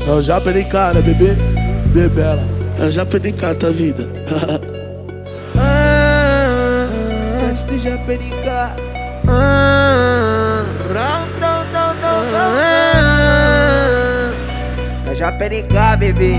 É o Japenica, né, bebê? Bebela. É o Japenica, tua vida. Sete do Japenica. É Japenica, bebê.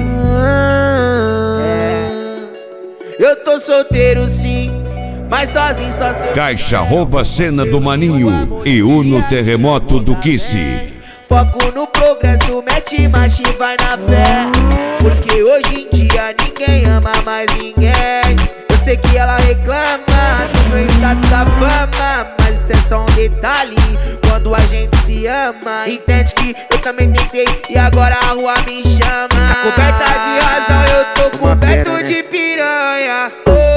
Eu tô solteiro sim, mas sozinho só sei. Caixa rouba cena do Maninho e Uno Terremoto do Kissi. Foco no progresso, mete marcha e vai na fé. Porque hoje em dia ninguém ama mais ninguém. Eu sei que ela reclama do meu status da fama, mas isso é só um detalhe. Quando a gente se ama, entende que eu também tentei e agora a rua me chama. Tá coberta de razão, eu tô coberto de piranha.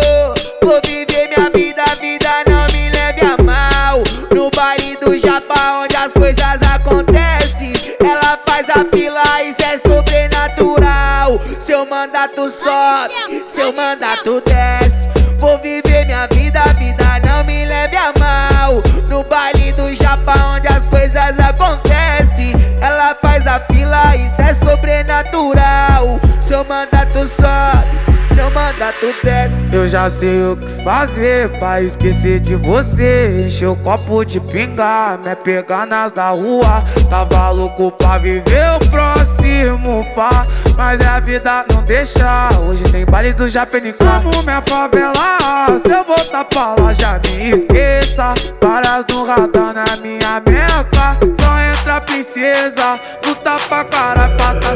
Oh, vou viver minha vida, a vida não me leve a mal. No baile do Japa, onde as coisas acontecem, ela faz a fila, isso é sobrenatural. Seu mandato sobe, seu mandato desce. Vou viver minha vida, a vida não me leve a mal. No baile do Japa, onde as coisas acontecem, ela faz a fila, isso é sobrenatural. Seu mandato sobe, seu mandato desce. Eu já sei o que fazer pra esquecer de você. Encher o copo de pinga, me pegar nas da rua. Tava louco pra viver o próximo pá, mas a vida não deixa. Hoje tem baile do Japenica. Amo minha favela, se eu voltar pra lá já me esqueça. Várias no radar na minha meca. Só entra princesa, luta pra cara pra tá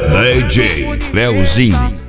DJ Leozinho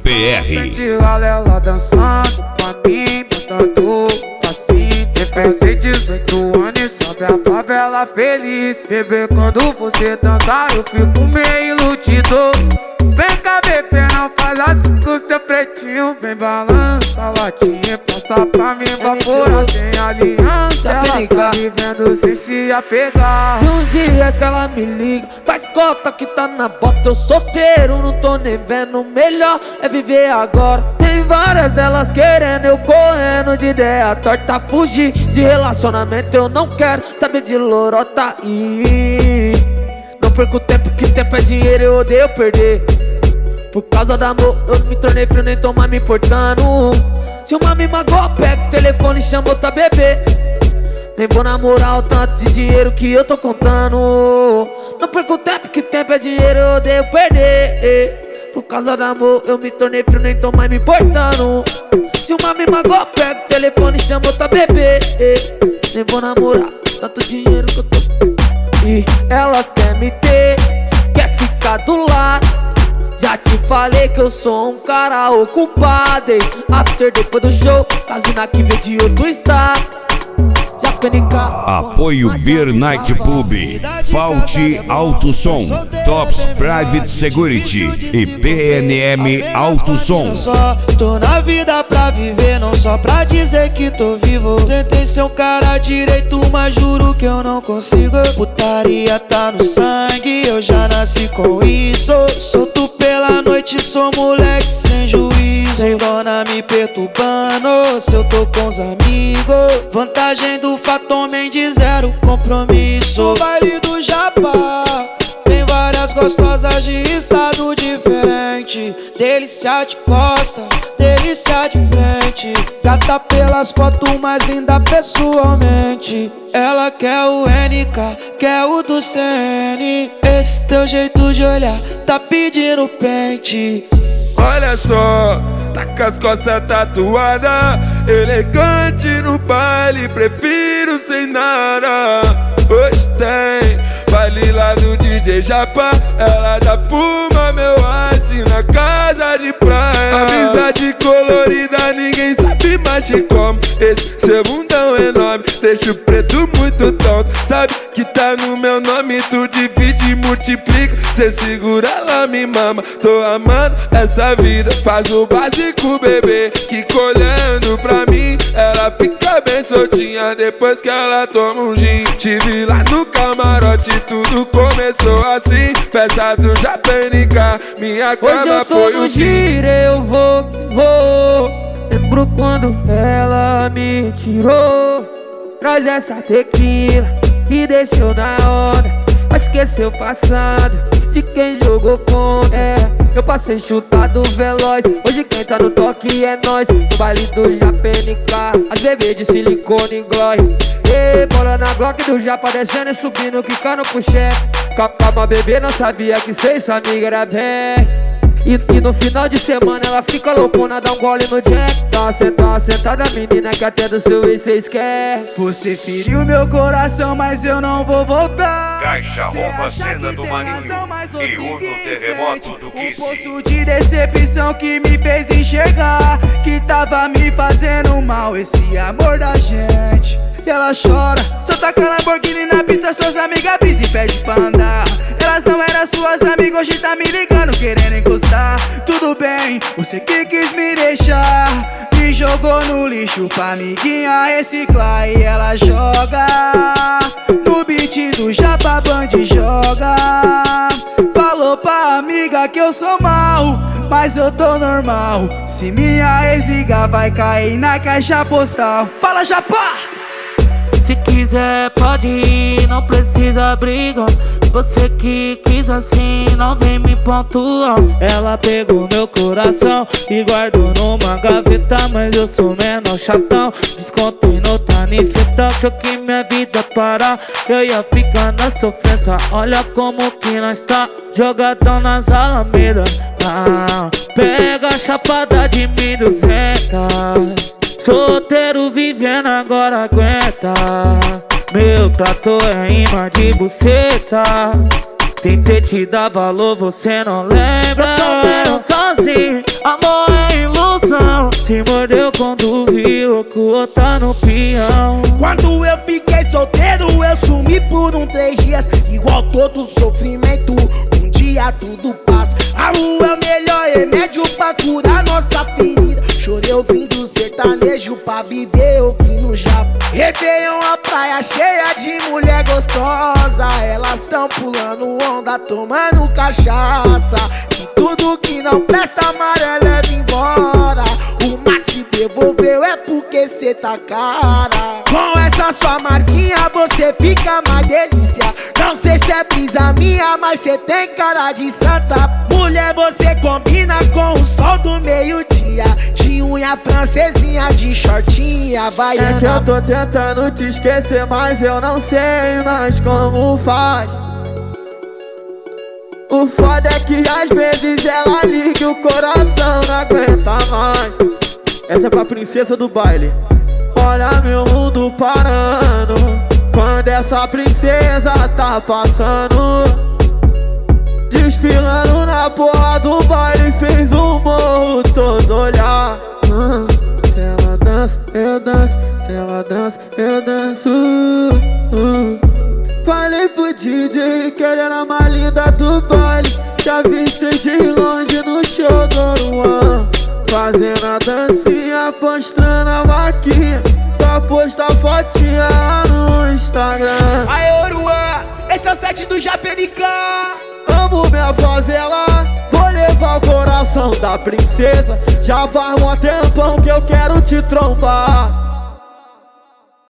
PR. Ela dançando pra mim, botando passinho. Pensei 18 anos e sobe a favela feliz. Bebê, quando você dançar eu fico meio iludido. Vem cá, bebê, não faz assim com seu pretinho. Vem balança a latinha, passa pra mim, vapora sem aliança. Ela tá vivendo sem se apegar. Tem uns dias que ela me liga, faz cota que tá na bota. Eu solteiro, não tô nem vendo. Melhor é viver agora. Tem várias delas querendo, eu correndo de ideia torta. Fugir de relacionamento, eu não quero saber de lorota. E não perco tempo, que tempo é dinheiro, eu odeio perder. Por causa do amor, eu me tornei frio, nem tô mais me importando. Se uma me magoa, pega o telefone e chama outra bebê. Nem vou namorar o tanto de dinheiro que eu tô contando. Não perco tempo, que tempo é dinheiro, eu odeio perder. Por causa do amor, eu me tornei frio, nem tô mais me importando. Se uma me magoa, pega o telefone e chama outra bebê. Nem vou namorar tanto dinheiro que eu tô. E elas querem me ter, quer ficar do lado. Já te falei que eu sou um cara ocupado, hein? After depois do show, as mina que veio de outro estado. Apoio Beer Night Pub, Falte Alto Som, Tops Private Security e PNM Alto Som. Só tô na vida pra viver, não só pra dizer que tô vivo. Tentei ser um cara direito, mas juro que eu não consigo. Putaria tá no sangue, eu já nasci com isso. Solto pela noite, sou moleque sem juízo. Sem dona me perturbando, se eu tô com os amigos. Vantagem do Fatomem de zero compromisso. No baile do Japa tem várias gostosas de estado diferente. Delícia de costa, delícia de frente. Gata pelas fotos, mais linda pessoalmente. Ela quer o NK, quer o do CN. Esse teu jeito de olhar tá pedindo pente. Olha só, tá com as costas tatuadas, elegante no baile, prefiro sem nada. Hoje tem baile lá do DJ Japa, ela já fuma meu ice na casa de praia. Amizade colorida, ninguém sabe mais como. Esse seu bundão enorme deixa o preto muito tonto. Sabe que tá no meu nome, tu divide e multiplica. Cê segura, ela me mama, tô amando essa vida. Faz o básico, bebê, que olhando pra mim ela fica bem soltinha depois que ela toma um gin. Tive lá no camarote, tudo começou assim. Festa do Japenica, minha cama foi o giro, eu vou que vou. Lembro quando ela me tirou. Traz essa tequila e deixou na onda. Esqueceu o passado de quem jogou contra. Eu passei chutado veloz, hoje quem tá no toque é nós. No baile do JPNK, as bebês de silicone e gloss. E bola na Glock do Japa descendo e subindo, quicando pro chefe. Calma bebê, não sabia que cê sua amiga era best. E no final de semana ela fica loucona, dá um gole no jack. Dá uma sentada menina que até do seu ex cês quer. Você feriu meu coração, mas eu não vou voltar. Caixa rouba cena do Maninho e Uno Terremoto do Kiss. Um poço de decepção que me fez enxergar que tava me fazendo mal esse amor da gente. E ela chora, solta a Lamborghini na pista, suas amigas brisa e pede pra andar. Elas não eram suas amigas, hoje tá me ligando, querendo encostar. Tudo bem, você que quis me deixar, me jogou no lixo pra amiguinha reciclar. E ela joga no beat do Japa Band, joga. Falou pra amiga que eu sou mal, mas eu tô normal. Se minha ex ligar, vai cair na caixa postal. Fala, Japa! Se quiser pode ir, não precisa briga. Você que quis assim, não vem me pontuar. Ela pegou meu coração e guardou numa gaveta, mas eu sou menor chatão. Descontei no tanifetão, achou que minha vida parar, eu ia ficar na sofrência. Olha como que nós tá, jogadão nas alamedas. Pega a chapada de 1.200. Solteiro vivendo agora aguenta. Meu trato é imã de buceta. Tentei te dar valor, você não lembra. Eu tô sozinho, amor é ilusão. Se mordeu quando viu que o outro tá no peão. Quando eu fiquei solteiro, eu sumi por 3 dias. Igual todo sofrimento, um dia tudo passa. A rua é o melhor remédio pra curar nossa ferida. Chorei ouvindo sertanejo pra viver ouvindo Japa. Réveillon, a praia cheia de mulher gostosa. Elas tão pulando onda, tomando cachaça. E tudo que não presta, amarelo leva embora. O mate devolveu é porque cê tá cara. Com essa sua marquinha você fica mais delícia. Não sei se é brisa minha, mas cê tem cara de santa. Mulher, você combina com o sol do meio-dia. De unha francesinha, de shortinha, baiana. É que eu tô tentando te esquecer, mas eu não sei mais como faz. O foda é que às vezes ela liga e o coração não aguenta mais. Essa é pra princesa do baile. Olha meu mundo parando quando essa princesa tá passando. Desfilando na porra do baile, fez o morro todo olhar. Se ela dança, eu danço. Se ela dança, eu danço. Falei pro DJ que ele era a mais linda do baile. Já viste de longe no show do Luan, fazendo a dancinha, mostrando a vaquinha pra postar fotinha lá no Instagram. Aê, Oruan, esse é o set do JPNK. Amo minha favela, vou levar o coração da princesa. Já faz um tempão que eu quero te trombar.